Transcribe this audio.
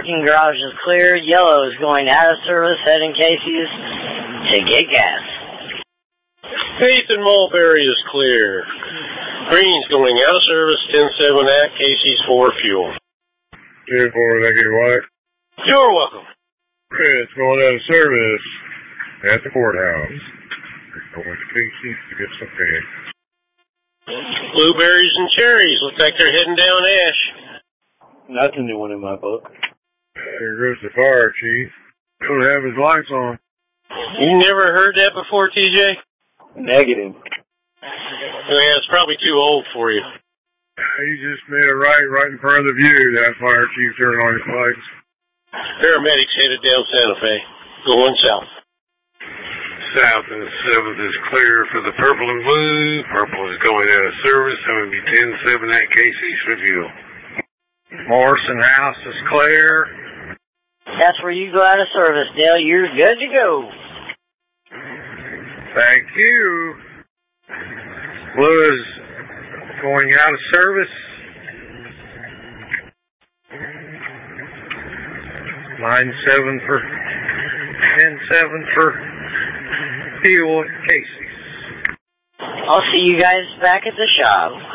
parking garage is clear. Yellow is going out of service, heading Casey's to get gas. 8th and Mulberry is clear. Green's going out of service, 10-7 at Casey's for fuel. 2-4, thank you, White. You're welcome. It's going out of service at the courthouse. Going to Casey's to get some pay. Blueberries and cherries look like they're heading down Ash. Nothing new one in my book. Here goes the fire chief. Don't have his lights on. You never heard that before, TJ? Negative. Yeah, it's probably too old for you. He just made a right in front of the view. That fire chief turned on his lights. Paramedics headed down Santa Fe, going south. South and 7th is clear for the purple and blue. Purple is going out of service. So it'll be 10-7 at Casey's for fuel. Morrison House is clear. That's where you go out of service, Dale. You're good to go. Thank you. Blue is going out of service. 9-7 for 10-7 for fuel at Casey's. I'll see you guys back at the shop.